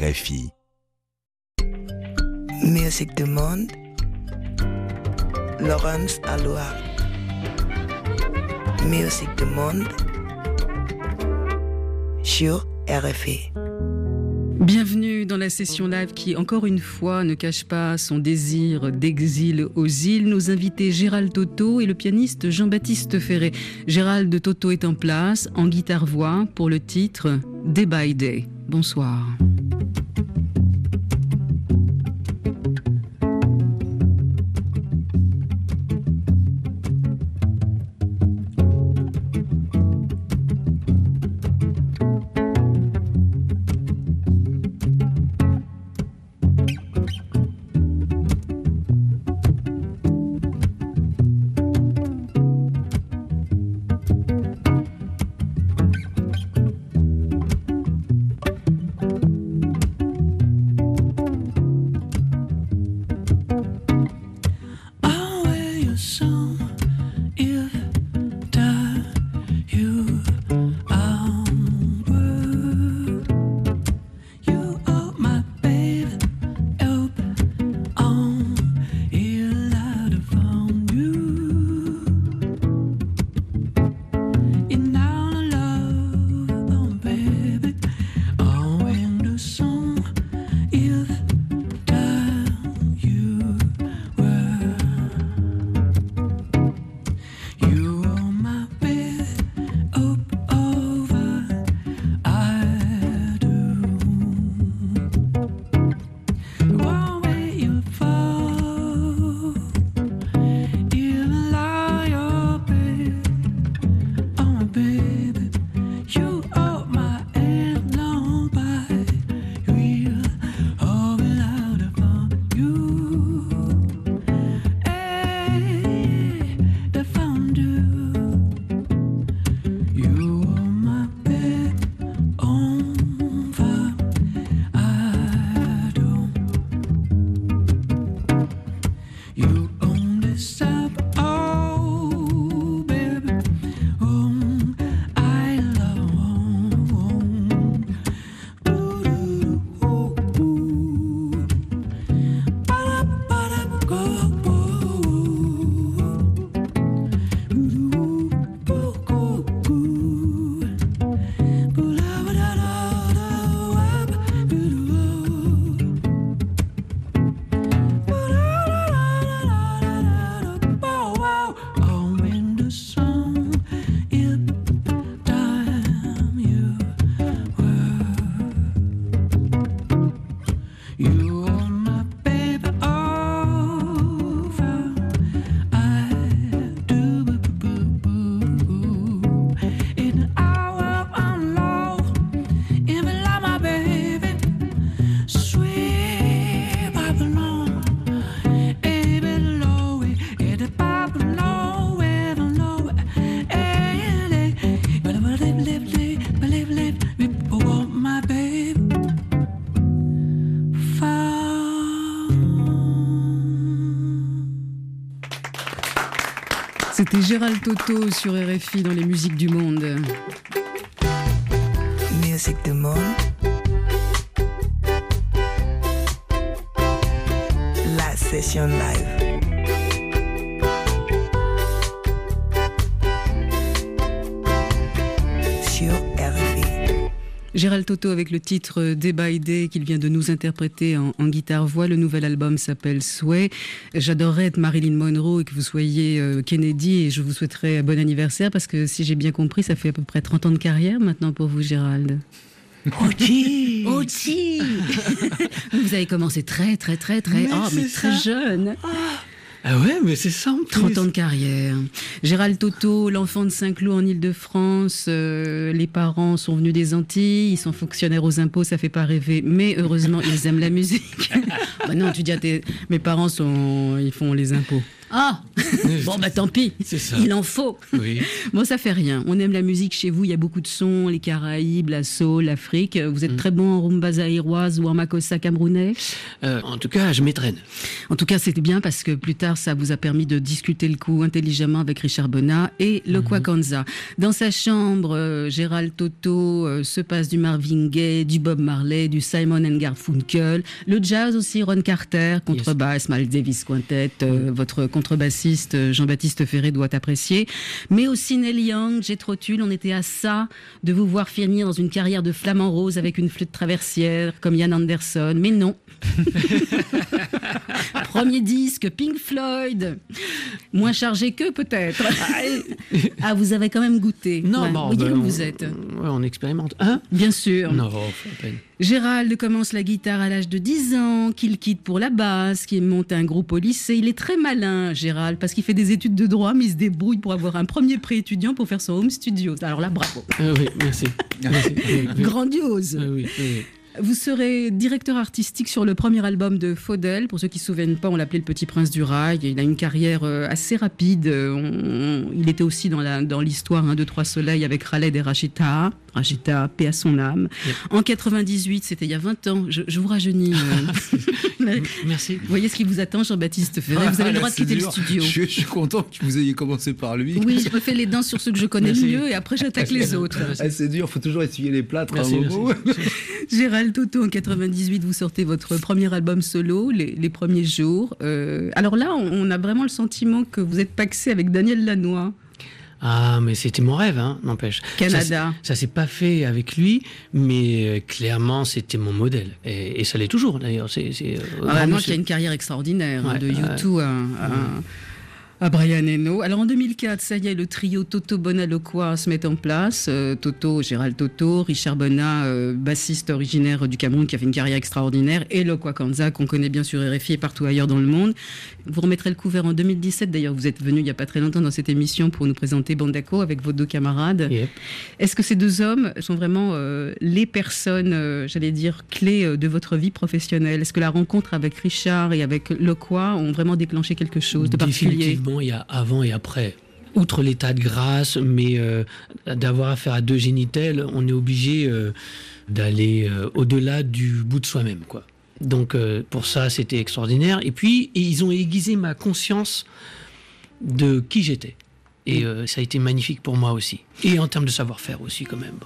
RFI. Musique du monde, Laurence Aloha. Musique du monde sur RFI. Bienvenue dans la session live qui, encore une fois, ne cache pas son désir d'exil aux îles. Nos invités Gérald Toto et le pianiste Jean-Baptiste Ferré. Gérald Toto est en place, en guitare-voix, pour le titre « Day by Day ». Bonsoir. C'était Gérald Toto sur RFI dans les musiques du monde. Musique du monde. La session live. Sur RFI. Gérald Toto avec le titre Day by Day qu'il vient de nous interpréter en guitare-voix. Le nouvel album s'appelle Sway. J'adorerais être Marilyn Monroe et que vous soyez Kennedy, et je vous souhaiterais bon anniversaire parce que si j'ai bien compris, ça fait à peu près 30 ans de carrière maintenant pour vous, Gérald. Ochi. Vous avez commencé très très jeune. Ah ouais, mais c'est ça en plus. 30 ans de carrière. Gérald Toto, l'enfant de Saint-Cloud en Île-de-France. Les parents sont venus des Antilles, ils sont fonctionnaires aux impôts, ça fait pas rêver. Mais heureusement, ils aiment la musique. Bah non, tu dis à mes parents ils font les impôts. Ah bon, tant pis, C'est ça. il en faut. Oui. Bon, ça fait rien. On aime la musique chez vous, il y a beaucoup de sons, les Caraïbes, la soul, l'Afrique. Vous êtes très bon en rumba zaïroise ou en makossa camerounais. En tout cas, je m'étraîne. En tout cas, c'était bien parce que plus tard, ça vous a permis de discuter le coup intelligemment avec Richard Bonnat et le Kwakanza. Dans sa chambre, Gérald Toto se passe du Marvin Gaye, du Bob Marley, du Simon & Garfunkel, le jazz aussi, Ron Carter, contrebasse, Miles Davis Quintet, votre contrebassiste Jean-Baptiste Ferré doit apprécier, mais aussi Neil Young, Jethro Tull. On était à ça de vous voir finir dans une carrière de flamant rose avec une flûte traversière comme Ian Anderson, mais non. Premier disque, Pink Floyd, moins chargé qu'eux peut-être. Ah, vous avez quand même goûté. Non, ouais. bon, Voyez comme vous êtes. Ouais, on expérimente. Hein? Bien sûr. Non, faut à peine. Gérald commence la guitare à l'âge de 10 ans, qu'il quitte pour la basse, qu'il monte un groupe au lycée. Il est très malin, Gérald, parce qu'il fait des études de droit, mais il se débrouille pour avoir un premier prêt étudiant pour faire son home studio. Alors là, bravo. Oui, merci. Merci. Oui. Grandiose. Oui. Vous serez directeur artistique sur le premier album de Faudel. Pour ceux qui ne se souviennent pas, on l'appelait le Petit Prince du Rail. Il a une carrière assez rapide. Il était aussi dans l'histoire 1, 2, 3 Soleil avec Khaled et Rachita. Rachita, paix à son âme. Yep. En 98, c'était il y a 20 ans. Je vous rajeunis. Merci. Vous voyez ce qui vous attend, Jean-Baptiste Ferré. Vous avez le droit de quitter le studio. Je suis content que vous ayez commencé par lui. Oui, je me fais les dents sur ceux que je connais le mieux et après j'attaque les autres. C'est dur, il faut toujours essuyer les plâtres. Merci. Gérald Toto, en 98, vous sortez votre premier album solo, les premiers jours. Alors là, on a vraiment le sentiment que vous êtes paxé avec Daniel Lanois. Ah, mais c'était mon rêve, n'empêche. Canada. Ça s'est pas fait avec lui, mais clairement, c'était mon modèle. Et ça l'est toujours, d'ailleurs. Vraiment qu'il y a une carrière extraordinaire, de U2 à Brian Eno. Alors en 2004, ça y est, le trio Toto Bonnat Lokwa se met en place. Toto, Gérald Toto, Richard Bonnat, bassiste originaire du Cameroun qui a fait une carrière extraordinaire, et Lokwa Kanza qu'on connaît bien sur RFI et partout ailleurs dans le monde. Vous remettrez le couvert en 2017. D'ailleurs, vous êtes venu il n'y a pas très longtemps dans cette émission pour nous présenter Bandako avec vos deux camarades. Yep. Est-ce que ces deux hommes sont vraiment les personnes, j'allais dire, clés de votre vie professionnelle? Est-ce que la rencontre avec Richard et avec Lokwa ont vraiment déclenché quelque chose de particulier? Il y a avant et après. Outre l'état de grâce, mais d'avoir affaire à deux génitels, on est obligé d'aller au-delà du bout de soi-même, quoi. Donc pour ça, c'était extraordinaire. Et puis, ils ont aiguisé ma conscience de qui j'étais. Et ça a été magnifique pour moi aussi. Et en termes de savoir-faire aussi, quand même.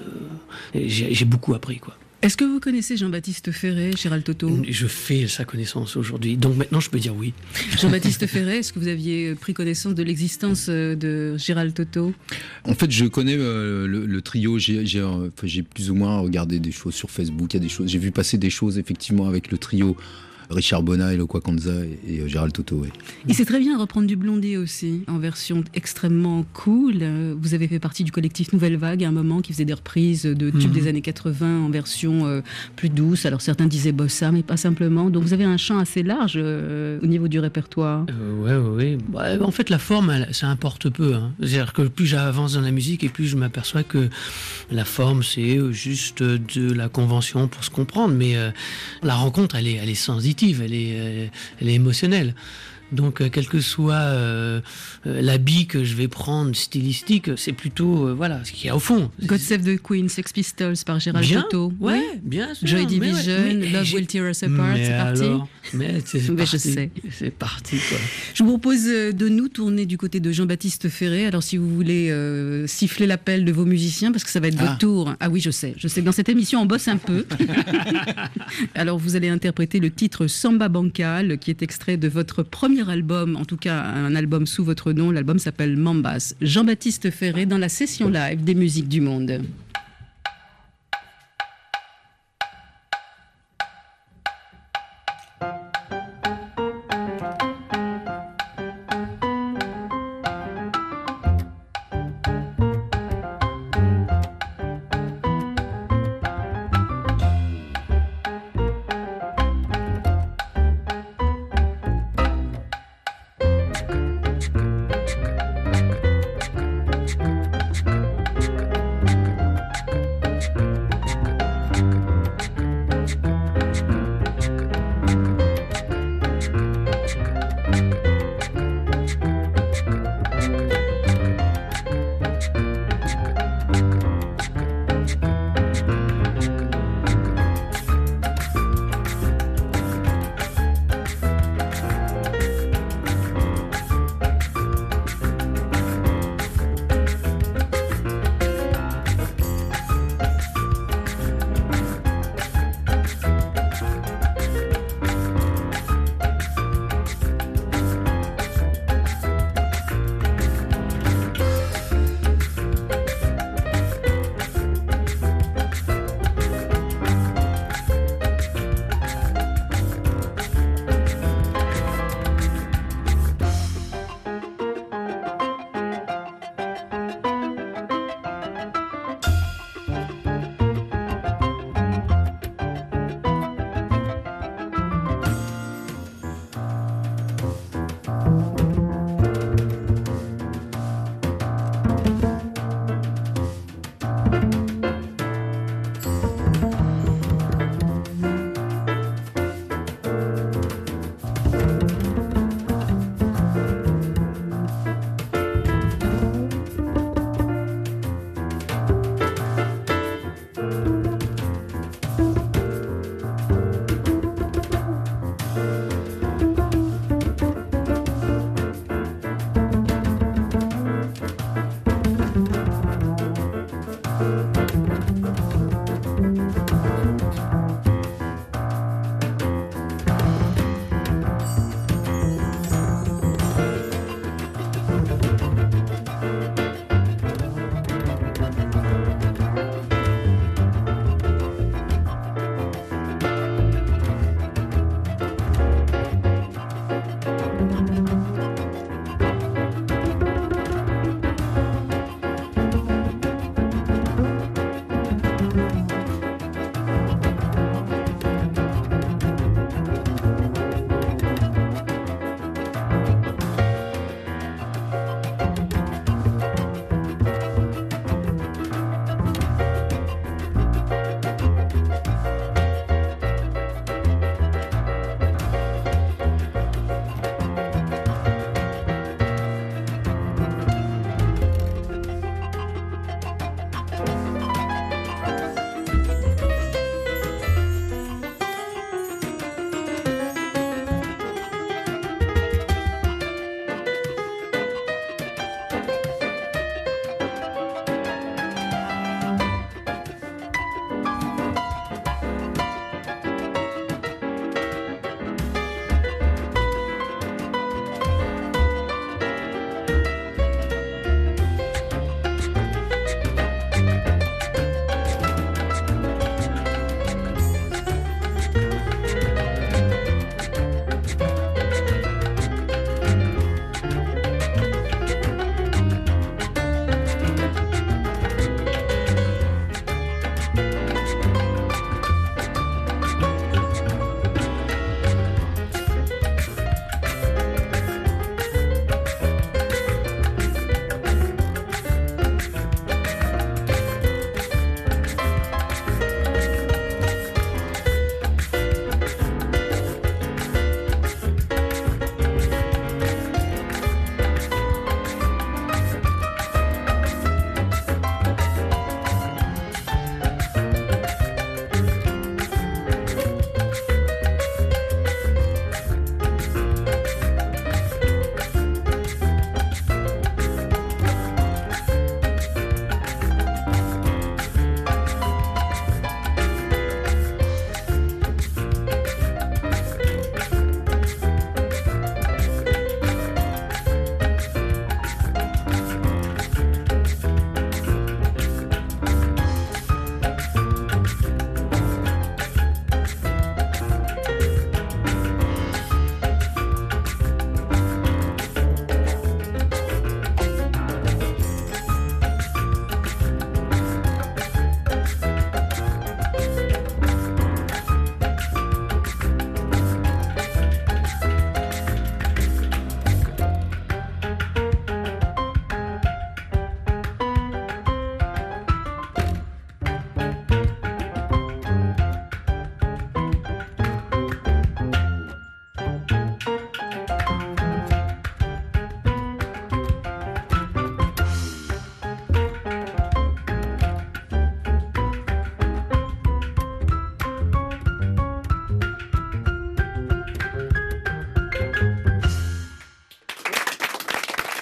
J'ai beaucoup appris, quoi. Est-ce que vous connaissez Jean-Baptiste Ferré, Gérald Toto? Je fais sa connaissance aujourd'hui. Donc maintenant, je peux dire oui. Jean-Baptiste Ferré, est-ce que vous aviez pris connaissance de l'existence de Gérald Toto? En fait, je connais le trio. J'ai plus ou moins regardé des choses sur Facebook. Il y a des choses. J'ai vu passer des choses, effectivement, avec le trio. Richard Bonnat et Lokwa Kanza et Gérald Toto, oui. Il sait très bien reprendre du Blondie aussi, en version extrêmement cool. Vous avez fait partie du collectif Nouvelle Vague à un moment qui faisait des reprises de tubes des années 80 en version plus douce. Alors certains disaient bossa, mais pas simplement. Donc vous avez un champ assez large au niveau du répertoire. Oui. En fait, la forme, ça importe peu. C'est-à-dire que plus j'avance dans la musique et plus je m'aperçois que la forme, c'est juste de la convention pour se comprendre. Mais la rencontre, elle est sensitive. Elle est émotionnelle. Donc, quel que soit l'habit que je vais prendre, stylistique, c'est plutôt ce qu'il y a au fond. God Save the Queen, Sex Pistols par Gérald Toto. Ouais, bien sûr. Joy Division, Love Will Tear Us Apart, c'est parti. C'est parti. Je sais. C'est parti, quoi. Je vous propose de nous tourner du côté de Jean-Baptiste Ferré. Alors, si vous voulez siffler l'appel de vos musiciens, parce que ça va être votre tour. Ah oui, je sais que dans cette émission, on bosse un peu. Alors, vous allez interpréter le titre Samba Bancal, qui est extrait de votre premier album, en tout cas un album sous votre nom. L'album s'appelle Mambas. Jean-Baptiste Ferré dans la session live des musiques du monde.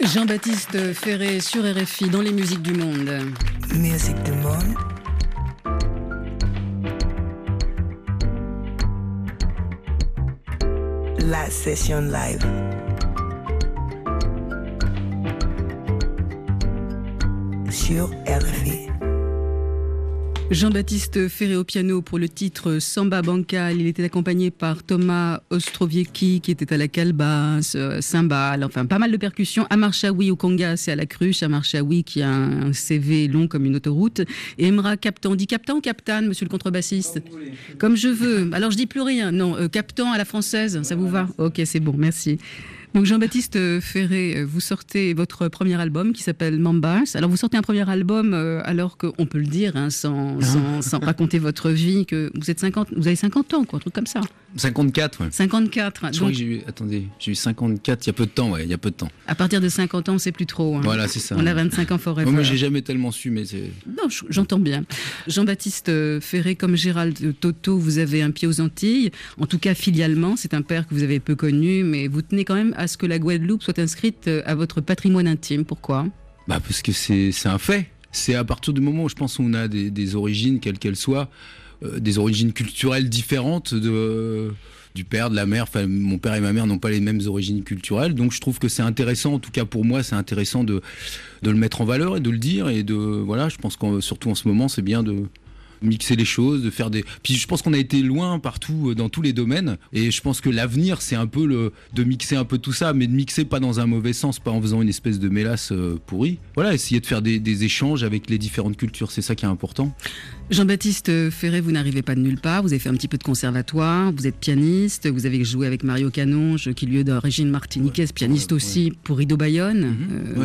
Jean-Baptiste Ferré sur RFI dans les musiques du monde. Musique du monde. La session live. Sur RFI. Jean-Baptiste Ferré au piano pour le titre Samba Bancal. Il était accompagné par Thomas Ostrowiecki qui était à la calebasse, cymbales, enfin pas mal de percussions. Amar Chaoui au congas et à la cruche. Amar Chaoui qui a un CV long comme une autoroute. Et Emra Captan. On dit Captan ou Captan, monsieur le contrebassiste? Comme je veux. Alors je dis plus rien. Non, Captan à la française, ça vous va? Ok, c'est bon, merci. Donc Jean-Baptiste Ferré, vous sortez votre premier album qui s'appelle Mambas. Alors vous sortez un premier album alors qu'on peut le dire, hein, sans raconter votre vie, que vous avez 50 ans, quoi, un truc comme ça. 54, ouais. 54. Je crois que j'ai eu 54 il y a peu de temps, ouais, il y a peu de temps. À partir de 50 ans, on ne sait plus trop. Hein. Voilà, c'est ça. On a 25 ans forever. Moi, j'ai jamais tellement su, mais c'est... Non, j'entends bien. Jean-Baptiste Ferré, comme Gérald Toto, vous avez un pied aux Antilles, en tout cas filialement. C'est un père que vous avez peu connu, mais vous tenez quand même à ce que la Guadeloupe soit inscrite à votre patrimoine intime. Pourquoi ? Parce que c'est un fait. C'est à partir du moment où je pense qu'on a des origines, quelles qu'elles soient, des origines culturelles différentes du père, de la mère. Enfin, mon père et ma mère n'ont pas les mêmes origines culturelles, donc je trouve que c'est intéressant, en tout cas pour moi, c'est intéressant de le mettre en valeur et de le dire. Et voilà, je pense que surtout en ce moment, c'est bien de mixer les choses, de faire des... Puis je pense qu'on a été loin partout, dans tous les domaines, et je pense que l'avenir, c'est un peu de mixer un peu tout ça, mais de mixer pas dans un mauvais sens, pas en faisant une espèce de mélasse pourrie. Voilà, essayer de faire des échanges avec les différentes cultures, c'est ça qui est important. Jean-Baptiste Ferré, vous n'arrivez pas de nulle part, vous avez fait un petit peu de conservatoire, vous êtes pianiste, vous avez joué avec Mario Canonge, qui lui est d'origine martiniquaise, pianiste aussi pour Ido Bayonne,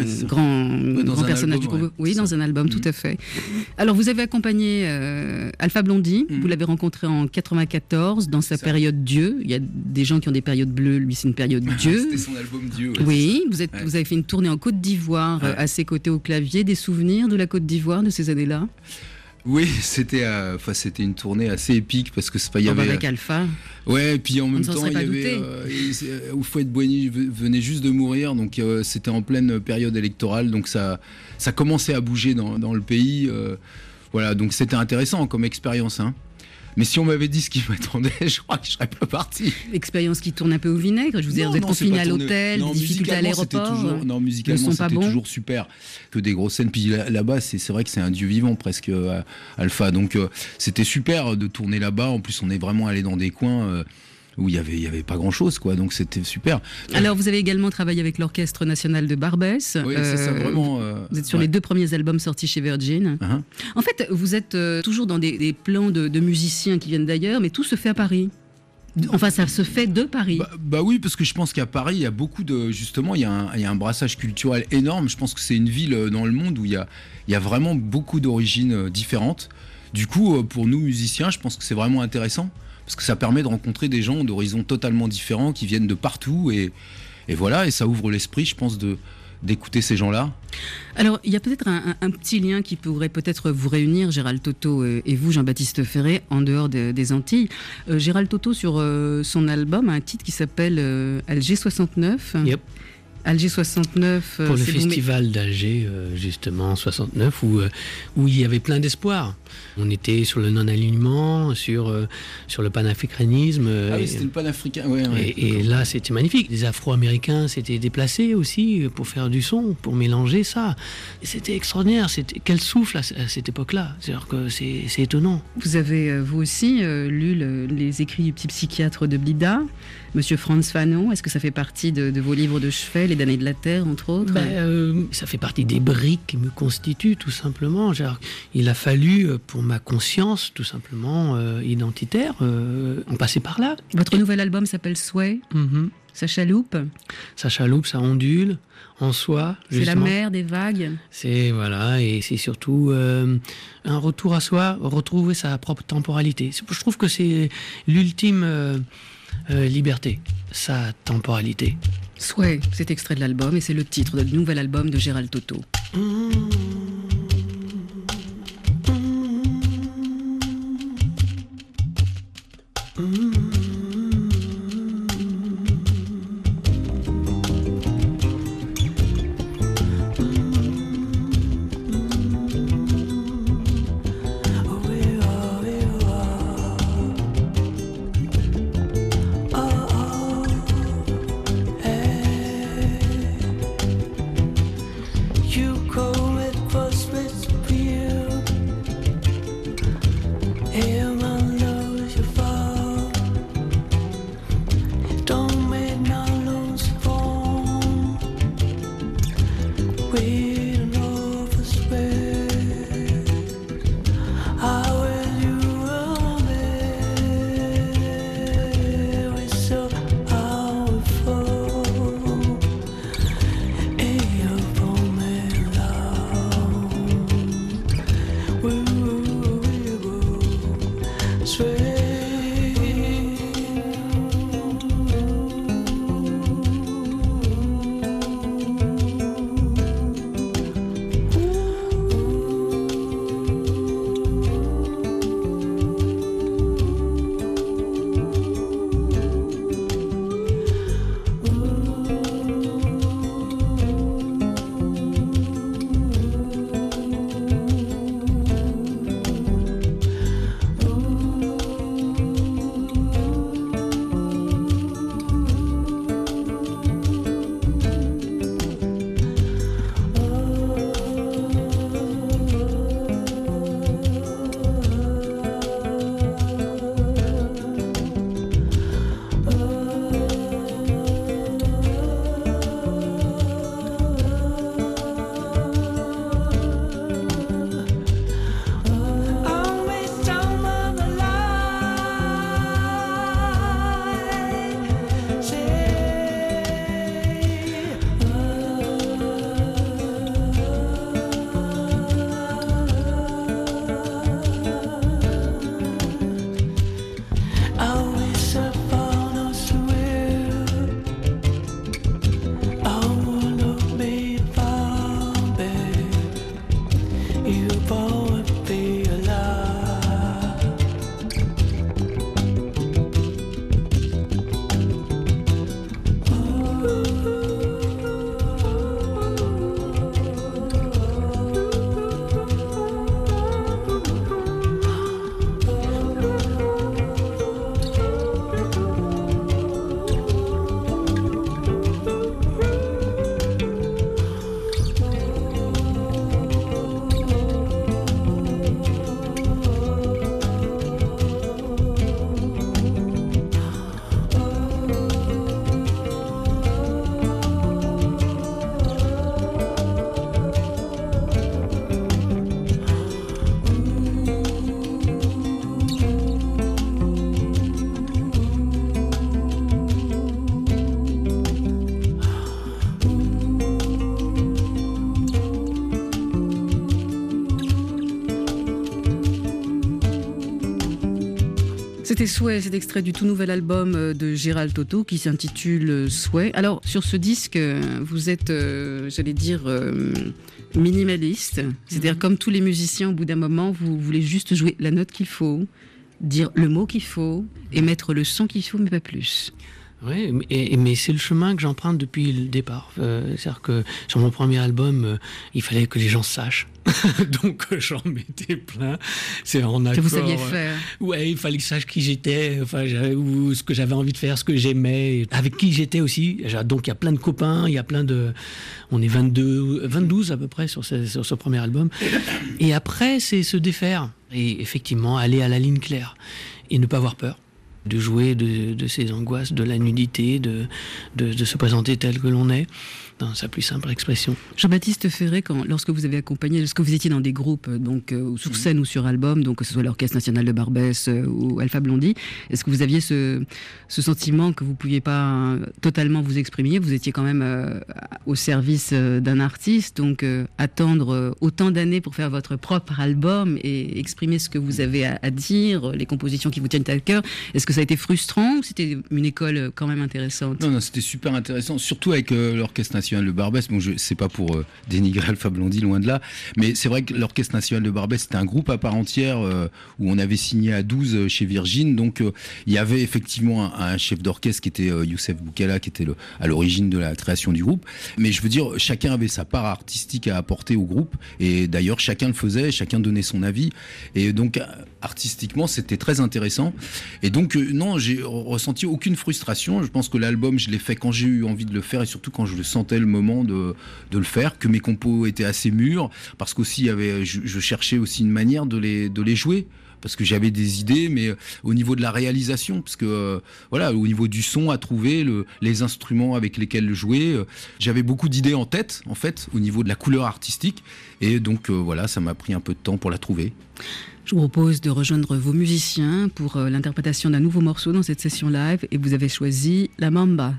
grand personnage du groupe. Oui, dans un album, tout à fait. Alors vous avez accompagné Alpha Blondy, vous l'avez rencontré en 94, dans sa période Dieu. Il y a des gens qui ont des périodes bleues, lui c'est une période Dieu. C'était son album Dieu. Ouais, oui, vous avez fait une tournée en Côte d'Ivoire à ses côtés au clavier. Des souvenirs de la Côte d'Ivoire de ces années-là? Oui, c'était une tournée assez épique parce que il y avait avec Alpha. Ouais, et puis en même temps il y avait Oufouette Boigny venait juste de mourir, donc c'était en pleine période électorale, donc ça commençait à bouger dans le pays. Voilà, donc c'était intéressant comme expérience, hein. Mais si on m'avait dit ce qui m'attendait, je crois que je serais pas parti. Expérience qui tourne un peu au vinaigre. Je vous ai dit, vous êtes confiné à l'hôtel, des difficultés à l'aéroport. Non, musicalement, c'était toujours super. Que des grosses scènes. Puis là-bas, c'est vrai que c'est un dieu vivant presque, Alpha. Donc c'était super de tourner là-bas. En plus, on est vraiment allé dans des coins où il y avait pas grand-chose, quoi. Donc c'était super. Alors vous avez également travaillé avec l'Orchestre National de Barbès. Oui, c'est ça, vraiment. Vous êtes sur les 2 premiers albums sortis chez Virgin. En fait, vous êtes toujours dans des plans de musiciens qui viennent d'ailleurs, mais tout se fait à Paris. Enfin, ça se fait de Paris. Bah oui, parce que je pense qu'à Paris, il y a beaucoup de... Justement, il y a un brassage culturel énorme. Je pense que c'est une ville dans le monde où il y a vraiment beaucoup d'origines différentes. Du coup, pour nous, musiciens, je pense que c'est vraiment intéressant. Parce que ça permet de rencontrer des gens d'horizons totalement différents qui viennent de partout et voilà, et ça ouvre l'esprit, je pense, d'écouter ces gens-là. Alors, il y a peut-être un petit lien qui pourrait peut-être vous réunir, Gérald Toto et vous, Jean-Baptiste Ferré, en dehors des Antilles. Gérald Toto, sur son album, a un titre qui s'appelle Alger 69. Yep. Alger 69. Pour le festival d'Alger, justement, 69, où il y avait plein d'espoir. On était sur le non-alignement, sur le panafricanisme. Oui, c'était le panafricain, ouais. Et là, c'était magnifique. Les Afro-Américains s'étaient déplacés aussi pour faire du son, pour mélanger ça. Et c'était extraordinaire. Quel souffle à cette époque-là. C'est-à-dire que c'est étonnant. Vous avez, vous aussi, lu les écrits du petit psychiatre de Blida, Monsieur Frantz Fanon. Est-ce que ça fait partie de vos livres de chevet, Les damnés de la terre, entre autres? Ça fait partie des briques qui me constituent, tout simplement. Il a fallu, pour ma conscience, tout simplement, identitaire, en passer par là. Votre nouvel album s'appelle Sway. Ça chaloupe. Ça chaloupe, ça ondule en soi. C'est la mer, des vagues. Et c'est surtout un retour à soi, retrouver sa propre temporalité. Je trouve que c'est l'ultime liberté, sa temporalité. Sway, c'est extrait de l'album et c'est le titre du nouvel album de Gérald Toto. C'était Souhait, c'est extrait du tout nouvel album de Gérald Toto qui s'intitule Souhait. Alors, sur ce disque, vous êtes, j'allais dire, minimaliste. C'est-à-dire, comme tous les musiciens, au bout d'un moment, vous voulez juste jouer la note qu'il faut, dire le mot qu'il faut et mettre le son qu'il faut, mais pas plus. Oui, mais c'est le chemin que j'emprunte depuis le départ. C'est-à-dire que sur mon premier album, il fallait que les gens sachent. Donc j'en mettais plein. C'est en accord. Que vous saviez faire. Ouais, il fallait que je sache qui j'étais, ou ce que j'avais envie de faire, ce que j'aimais, avec qui j'étais aussi. Donc il y a plein de copains, il y a plein de... On est 22 à peu près sur ce premier album. Et après, c'est se défaire. Et effectivement, aller à la ligne claire. Et ne pas avoir peur de jouer de ses angoisses, de la nudité, de se présenter tel que l'on est, dans sa plus simple expression. Jean-Baptiste Ferré, lorsque vous avez accompagné, lorsque vous étiez dans des groupes, donc sur scène ou sur album, donc que ce soit l'Orchestre National de Barbès ou Alpha Blondy, est-ce que vous aviez ce sentiment que vous ne pouviez pas totalement vous exprimer? Vous étiez quand même au service d'un artiste, donc attendre autant d'années pour faire votre propre album et exprimer ce que vous avez à dire, les compositions qui vous tiennent à cœur. Est-ce que ça a été frustrant ou c'était une école quand même intéressante? Non, c'était super intéressant, surtout avec l'Orchestre National de Barbès. Bon, c'est pas pour dénigrer Alpha Blondy, loin de là, mais c'est vrai que l'Orchestre National de Barbès, c'était un groupe à part entière où on avait signé à 12 chez Virgin, donc il y avait effectivement un chef d'orchestre qui était Youssef Boukala, qui était à l'origine de la création du groupe, mais je veux dire, chacun avait sa part artistique à apporter au groupe, et d'ailleurs chacun le faisait, chacun donnait son avis, et donc artistiquement c'était très intéressant, et donc non, j'ai ressenti aucune frustration. Je pense que l'album, je l'ai fait quand j'ai eu envie de le faire, et surtout quand je le sentais le moment de le faire, que mes compos étaient assez mûrs, parce qu'aussi je cherchais aussi une manière de les jouer, parce que j'avais des idées, mais au niveau de la réalisation, parce que voilà, au niveau du son à trouver, les instruments avec lesquels le jouer, j'avais beaucoup d'idées en tête, en fait, au niveau de la couleur artistique, et donc voilà, ça m'a pris un peu de temps pour la trouver. Je vous propose de rejoindre vos musiciens pour l'interprétation d'un nouveau morceau dans cette session live, et vous avez choisi La Mamba.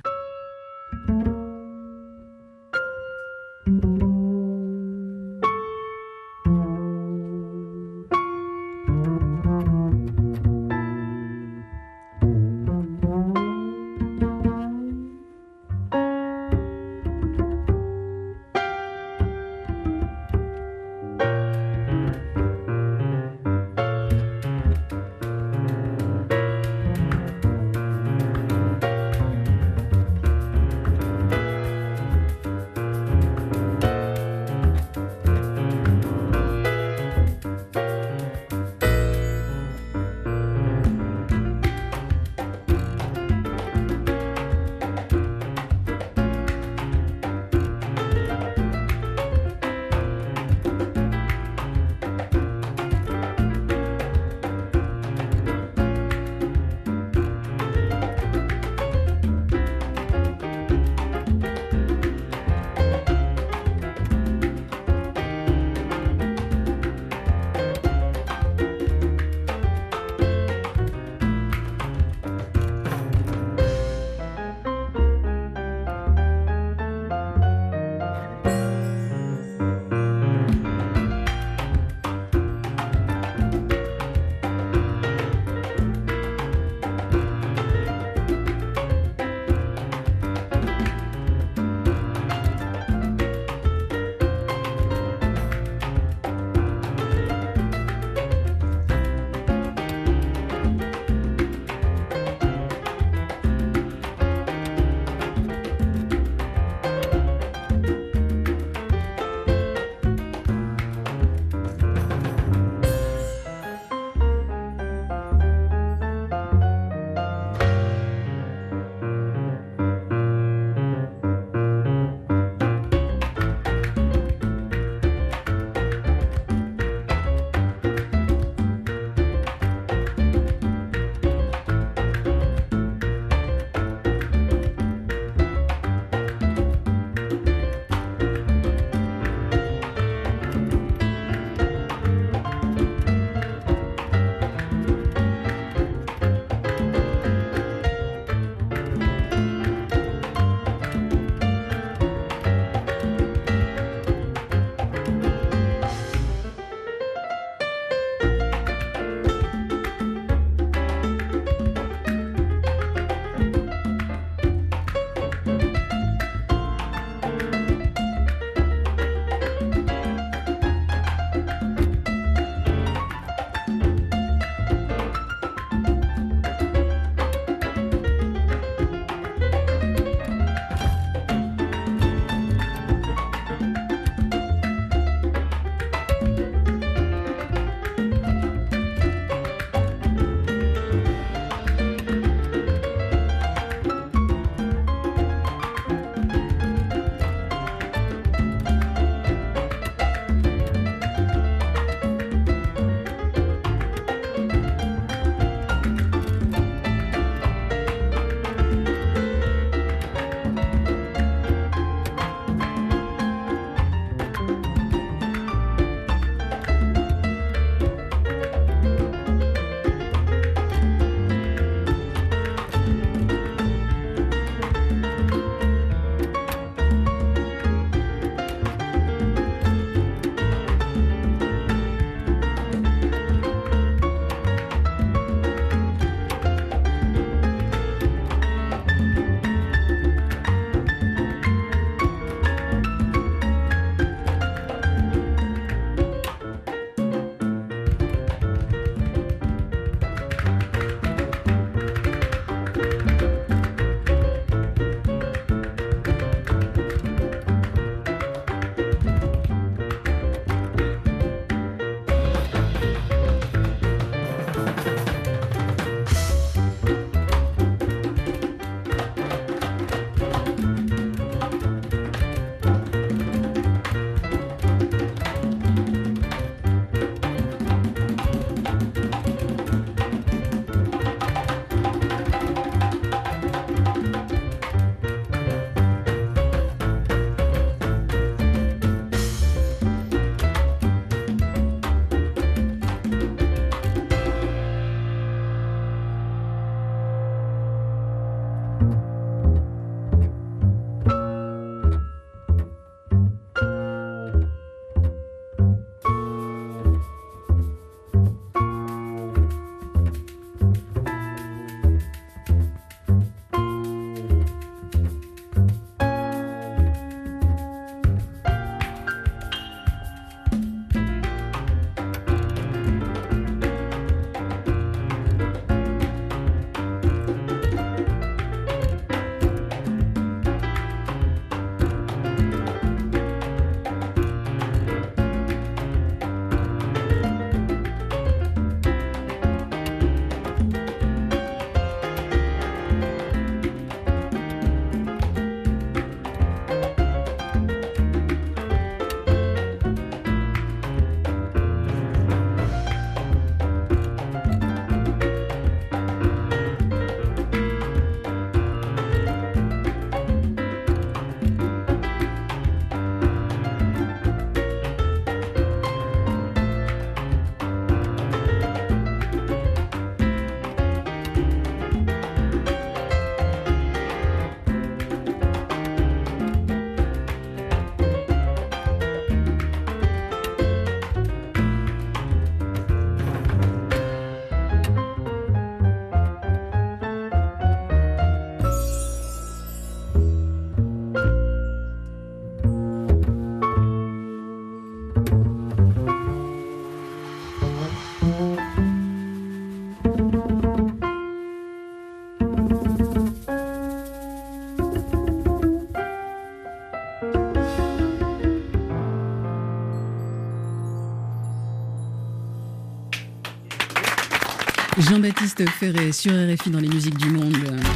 Jean-Baptiste Ferré sur RFI dans les musiques du monde.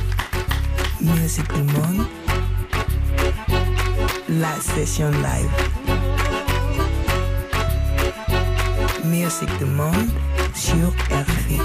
Musique du monde. La session live. Musique du monde sur RFI.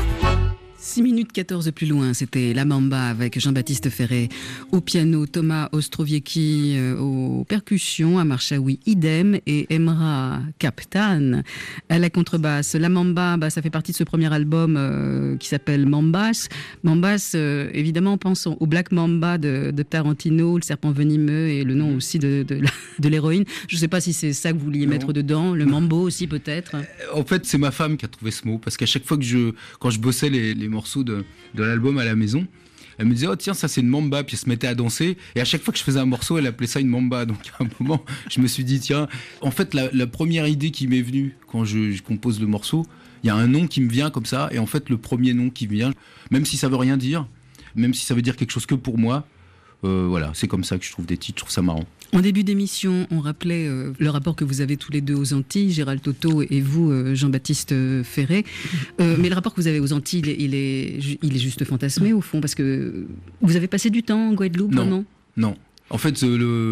6 minutes 14 plus loin, c'était La Mamba avec Jean-Baptiste Ferré au piano, Thomas Ostrowiecki aux percussions, Amar Chaoui idem et Emra Kaptan à la contrebasse. La Mamba, ça fait partie de ce premier album qui s'appelle Mambas. Mambas, évidemment, on pense au Black Mamba de Tarantino, le serpent venimeux et le nom aussi de l'héroïne. Je ne sais pas si c'est ça que vous vouliez mettre dedans, le mambo aussi peut-être. En fait, c'est ma femme qui a trouvé ce mot, parce qu'à chaque fois que quand je bossais les morceaux de l'album à la maison, elle me disait oh tiens ça c'est une mamba, puis elle se mettait à danser et à chaque fois que je faisais un morceau elle appelait ça une mamba. Donc à un moment je me suis dit tiens, en fait la première idée qui m'est venue quand je compose le morceau, il y a un nom qui me vient comme ça, et en fait le premier nom qui vient, même si ça veut rien dire, même si ça veut dire quelque chose que pour moi, voilà, c'est comme ça que je trouve des titres, je trouve ça marrant. En début d'émission, on rappelait le rapport que vous avez tous les deux aux Antilles, Gérald Toto et vous, Jean-Baptiste Ferré. Mais le rapport que vous avez aux Antilles, il est juste fantasmé au fond, parce que vous avez passé du temps en Guadeloupe, vraiment ? Non. En fait,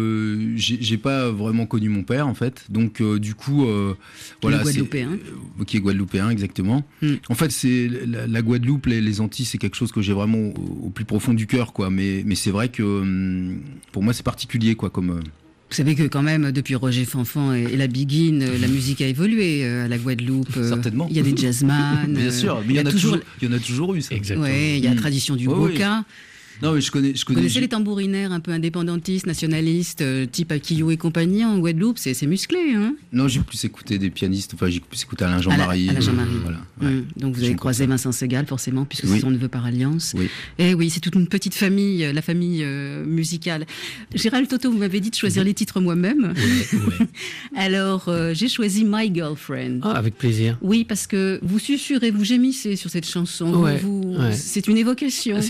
j'ai pas vraiment connu mon père, en fait. Donc, du coup, voilà. Guadeloupéen. Qui est guadeloupéen, exactement. En fait, c'est la Guadeloupe, les Antilles, c'est quelque chose que j'ai vraiment au plus profond du cœur, quoi. Mais c'est vrai que pour moi, c'est particulier, quoi, comme. Vous savez que quand même, depuis Roger Fanfan et la Biguine, la musique a évolué à la Guadeloupe. Certainement. Il y a des jazzman. Bien sûr, mais il y en a toujours eu, ça. Exactement. Oui, il y a la tradition du boka. Oui. Non, mais je connais. Vous connaissez les tambourinaires un peu indépendantistes, nationalistes, type Akio et compagnie en Guadeloupe, c'est musclé, hein ? Non, j'ai plus écouté des pianistes, enfin j'ai plus écouté Alain Jean-Marie. Alain Jean-Marie. Voilà, ouais. Donc vous avez croisé Vincent Segal, forcément, puisque c'est son neveu par alliance. Oui. Et oui, c'est toute une petite famille, la famille musicale. Gérald Toto, vous m'avez dit de choisir les titres moi-même. Ouais. Alors, j'ai choisi My Girlfriend. Ah, avec plaisir. Oui, parce que vous susurrez, vous gémissez sur cette chanson. Ouais. C'est une évocation.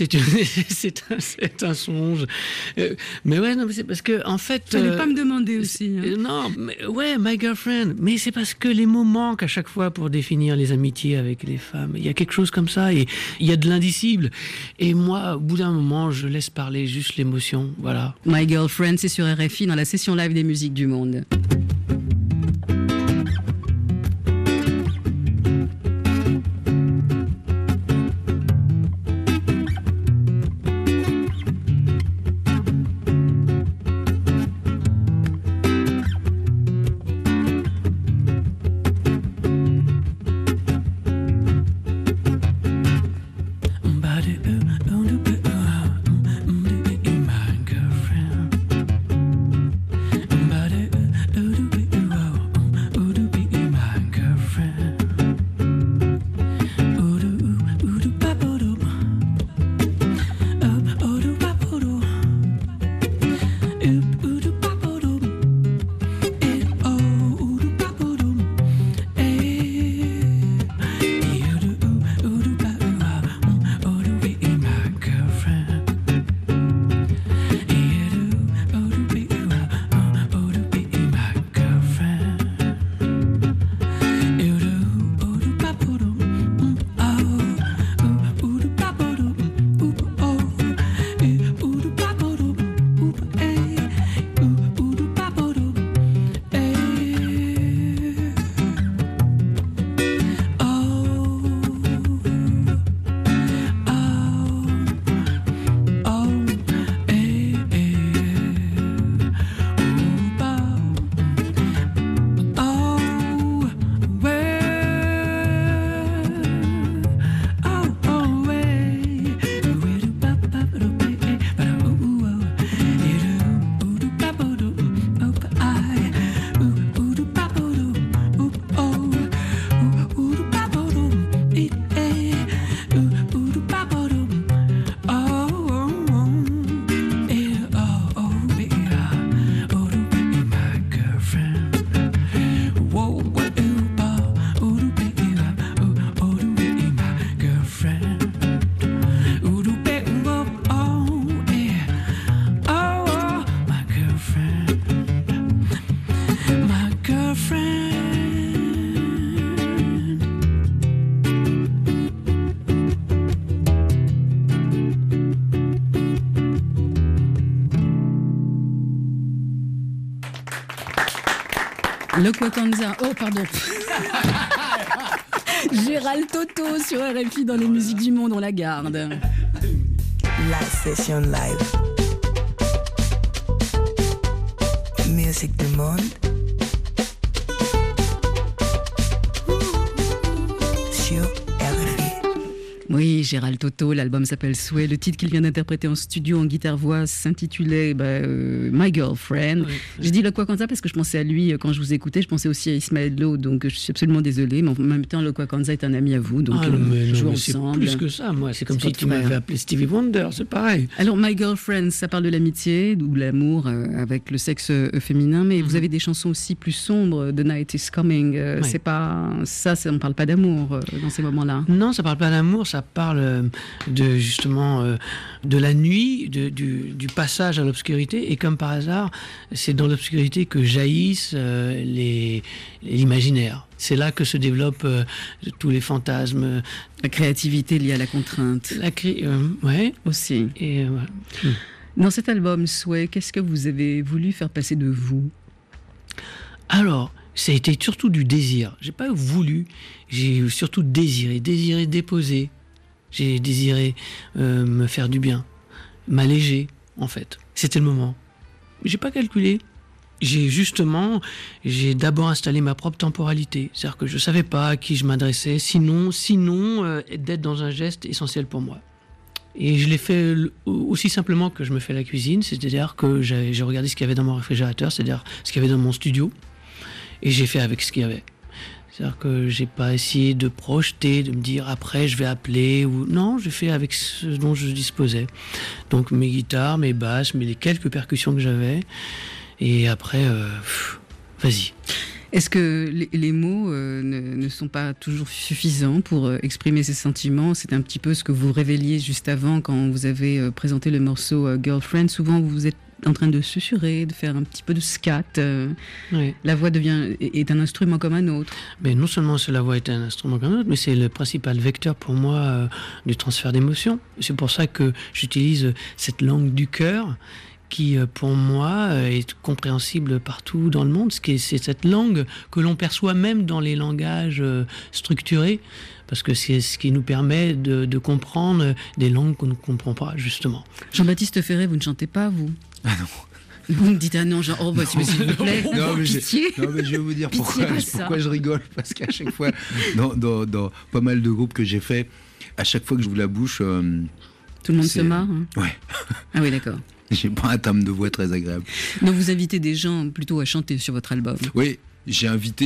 C'est un songe. Mais ouais, non, mais c'est parce que, en fait. Fallait pas me demander aussi. Hein. Non, mais, ouais, My Girlfriend. Mais c'est parce que les mots manquent à chaque fois pour définir les amitiés avec les femmes. Il y a quelque chose comme ça, et il y a de l'indicible. Et moi, au bout d'un moment, je laisse parler juste l'émotion. Voilà. My Girlfriend, c'est sur RFI dans la session live des musiques du monde. Body, Le Kwakanza. Oh, pardon. Gérald Toto sur RFI dans les musiques du monde, on la garde. La session live. Musique du monde. Sur RFI. Oui, Gérald Toto, l'album s'appelle Sway. Le titre qu'il vient d'interpréter en studio en guitare-voix s'intitulait My Girlfriend. Oui. J'ai dit le Kwakanza parce que je pensais à lui quand je vous écoutais. Je pensais aussi à Ismaël Lo, donc je suis absolument désolée. Mais en même temps, le Kwakanza est un ami à vous, donc jouons ensemble. C'est plus que ça, moi. C'est comme si tu m'avais appelé Stevie Wonder, c'est pareil. Alors, My Girlfriend, ça parle de l'amitié, ou de l'amour avec le sexe féminin, mais vous avez des chansons aussi plus sombres. The Night is Coming. C'est pas ça, on ne parle pas d'amour dans ces moments-là. Non, ça ne parle pas d'amour, ça parle de justement de la nuit, du passage à l'obscurité, et comme par hasard, c'est dans l'obscurité que jaillissent l'imaginaire. C'est là que se développent tous les fantasmes. La créativité liée à la contrainte. Ouais. Aussi. Et, Dans cet album Sway, qu'est-ce que vous avez voulu faire passer de vous ? Alors, ça a été surtout du désir. J'ai pas voulu, j'ai surtout désiré déposer. J'ai désiré me faire du bien, m'alléger, en fait. C'était le moment. J'ai pas calculé. J'ai d'abord installé ma propre temporalité. C'est-à-dire que je savais pas à qui je m'adressais, sinon d'être dans un geste essentiel pour moi. Et je l'ai fait aussi simplement que je me fais la cuisine, c'est-à-dire que j'ai regardé ce qu'il y avait dans mon réfrigérateur, c'est-à-dire ce qu'il y avait dans mon studio, et j'ai fait avec ce qu'il y avait. C'est-à-dire que j'ai pas essayé de projeter, de me dire après je vais appeler ou non, j'ai fait avec ce dont je disposais. Donc mes guitares, mes basses, les quelques percussions que j'avais, et après, vas-y. Est-ce que les mots ne sont pas toujours suffisants pour exprimer ces sentiments ? C'est un petit peu ce que vous révéliez juste avant quand vous avez présenté le morceau Girlfriend. Souvent, vous êtes en train de susurrer, de faire un petit peu de scat. Oui. La voix est un instrument comme un autre. Mais non seulement la voix est un instrument comme un autre, mais c'est le principal vecteur pour moi du transfert d'émotions. C'est pour ça que j'utilise cette langue du cœur qui, pour moi, est compréhensible partout dans le monde. C'est cette langue que l'on perçoit même dans les langages structurés, parce que c'est ce qui nous permet de comprendre des langues qu'on ne comprend pas, justement. Jean-Baptiste Ferré, vous ne chantez pas, vous ? Ah non. Vous me dites ah non, genre, oh bah s'il vous plaît, pitié. Mais je vais vous dire pourquoi je rigole, parce qu'à chaque fois, dans pas mal de groupes que j'ai fait, à chaque fois que je vous la bouche... tout le monde se marre, hein. Ouais. Ah oui, d'accord. J'ai pas un timbre de voix très agréable. Donc vous invitez des gens plutôt à chanter sur votre album. Oui, j'ai invité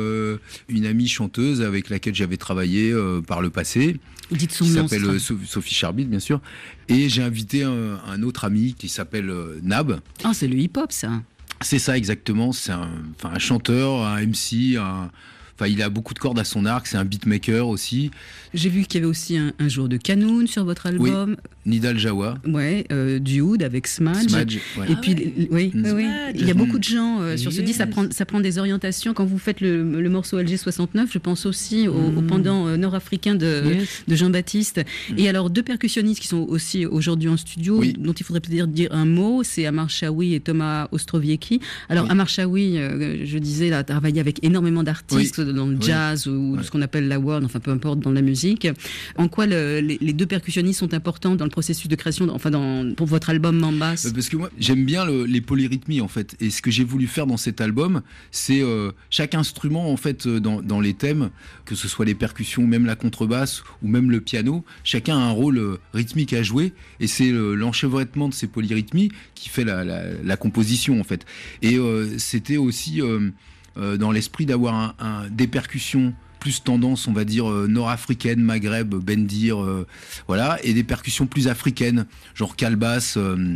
une amie chanteuse avec laquelle j'avais travaillé par le passé. Vous dites son nom. Qui s'appelle Sophie Charbit, bien sûr. Et j'ai invité un autre ami qui s'appelle Nab. Ah, c'est le hip-hop, ça. C'est ça, exactement. C'est un chanteur, un MC, il a beaucoup de cordes à son arc, c'est un beatmaker aussi. J'ai vu qu'il y avait aussi un jour de Kanoun sur votre album. Oui, Nidal Jawa. Ouais, du Oud avec Smadge. Ouais. Et puis, oui. Il y a beaucoup de gens sur ce disque, ça prend des orientations. Quand vous faites le morceau Alger 69, je pense aussi au pendant nord-africain de Jean-Baptiste. Et alors, deux percussionnistes qui sont aussi aujourd'hui en studio, dont il faudrait peut-être dire un mot, c'est Amar Chaoui et Thomas Ostrowiecki. Alors, Amar Chaoui, je disais, a travaillé avec énormément d'artistes dans le jazz ou ce qu'on appelle la world, enfin peu importe, dans la musique. En quoi les deux percussionnistes sont importants dans le processus de création, pour votre album Mambas ? Parce que moi, j'aime bien les polyrythmies, en fait. Et ce que j'ai voulu faire dans cet album, c'est chaque instrument, en fait, dans les thèmes, que ce soit les percussions, même la contrebasse ou même le piano, chacun a un rôle rythmique à jouer. Et c'est l'enchevêtrement de ces polyrythmies qui fait la composition, en fait. Et c'était aussi... dans l'esprit d'avoir des percussions plus tendance, on va dire, nord-africaine, Maghreb, Bendir, voilà, et des percussions plus africaines, genre calebasse,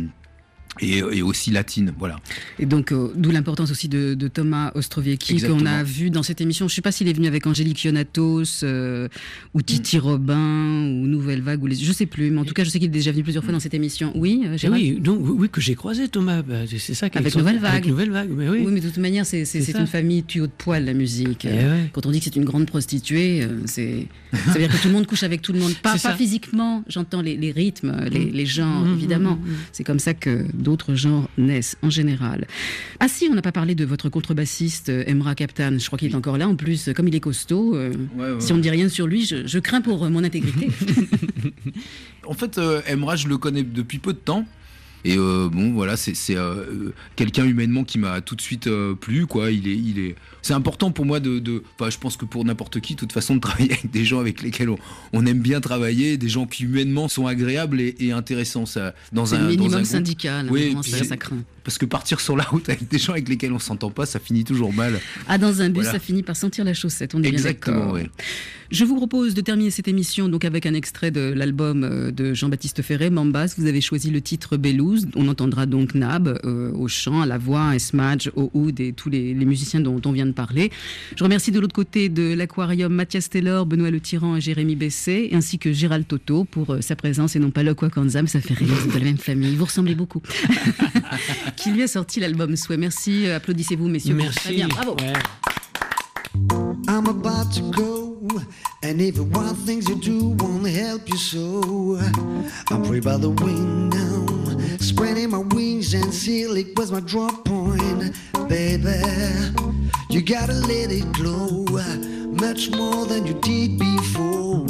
et aussi latine, voilà. Et donc, d'où l'importance aussi de Thomas Ostrowiecki, qu'on a vu dans cette émission. Je ne sais pas s'il est venu avec Angélique Ionatos, ou Titi Robin, ou Nouvelle Vague, je ne sais plus, mais en tout cas, je sais qu'il est déjà venu plusieurs fois dans cette émission. Oui, Gérard ? Oui, que j'ai croisé Thomas, c'est ça. Avec Nouvelle Vague. Avec Nouvelle Vague, mais oui. Oui, mais de toute manière, c'est une famille tuyau de poil, la musique. Quand on dit que c'est une grande prostituée, ça veut dire que tout le monde couche avec tout le monde. Pas physiquement, j'entends les rythmes, les genres, évidemment. C'est comme ça que d'autres genres naissent en général. Ah si, on n'a pas parlé de votre contrebassiste Emrah Kaptan. Je crois qu'il est encore là. En plus, comme il est costaud, si on ne dit rien sur lui, je crains pour mon intégrité. En fait, Emrah, je le connais depuis peu de temps. Et voilà, c'est quelqu'un humainement qui m'a tout de suite plu, quoi. C'est important pour moi enfin, je pense que pour n'importe qui, de toute façon, de travailler avec des gens avec lesquels on aime bien travailler, des gens qui humainement sont agréables et intéressants. Ça, c'est le minimum syndical, oui, ça craint. Parce que partir sur la route avec des gens avec lesquels on s'entend pas, ça finit toujours mal. Ah, dans un bus, ça finit par sentir la chaussette, on est exactement, bien d'accord. Oui. Je vous propose de terminer cette émission donc avec un extrait de l'album de Jean-Baptiste Ferré, Mambas. Vous avez choisi le titre Bellouz. On entendra donc Nab au chant, à la voix, Esmadj, au oud et tous les musiciens dont on vient de parler. Je remercie de l'autre côté de l'Aquarium Mathias Taylor, Benoît Le Tyran et Jérémy Bessé, ainsi que Gérald Toto pour sa présence et non pas Lokwa Kanzam. Ça fait rire, vous êtes de la même famille. Vous ressemblez beaucoup. Qui lui a sorti l'album Souhait. Merci, applaudissez-vous messieurs. Merci. Très bien, bravo. Ouais. I'm about to go, and even wild things you do won't help you so. I pray by the wind now, spreading my wings and seal it was my drop point. Baby, you gotta let it glow, much more than you did before.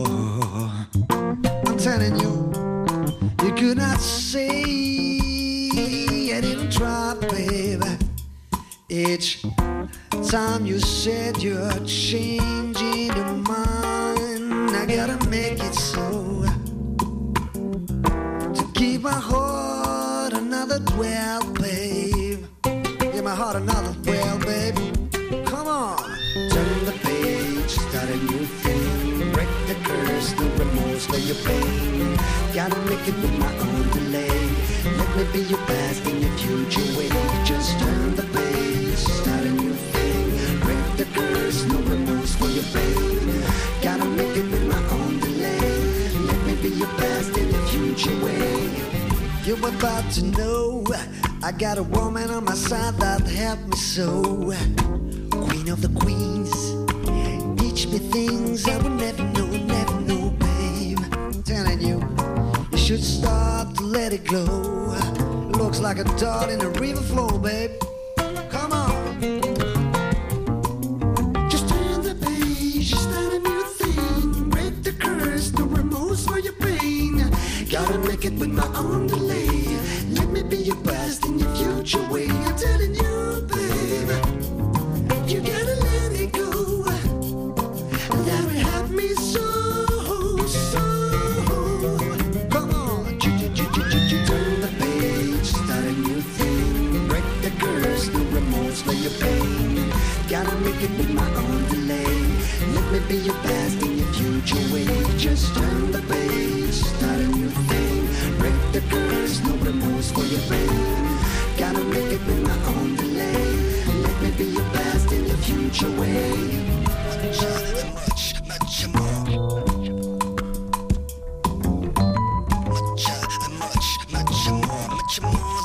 I'm telling you, you could not say I didn't try, baby. Each time you said you're changing your mind, I gotta make it so. To keep my heart another 12, babe. Give my heart another 12, babe. Come on. Turn the page, start a new thing. Break the curse, no remorse for your pain. Gotta make it with my own delay. Let me be your past and your future way. Just turn the page, start a new thing. Break the curse, no remorse for your pain. Gotta make it with my own delay. Let me be your past and your future way. You're about to know I got a woman on my side that helped me so. Queen of the queens, teach me things I would never know, babe. I'm telling you, you should start to let it glow. Looks like a dot in a river flow, babe. Come on. Just turn the page, start a new thing. Break the curse, no remorse for your pain. Gotta make it with my own delay. Let me be your past and your future way. I'm telling you, babe, you gotta let it go. That would help me so. Come on, turn the page, start a new thing. Break the curse, no remorse for your pain. Gotta make it with my own delay. Let me be your past and your future way. Just turn the page, start a new thing. Break the curse, no remorse for your pain. Gotta make it with my own delay. Let me be your past and your future way. Much more. Much more.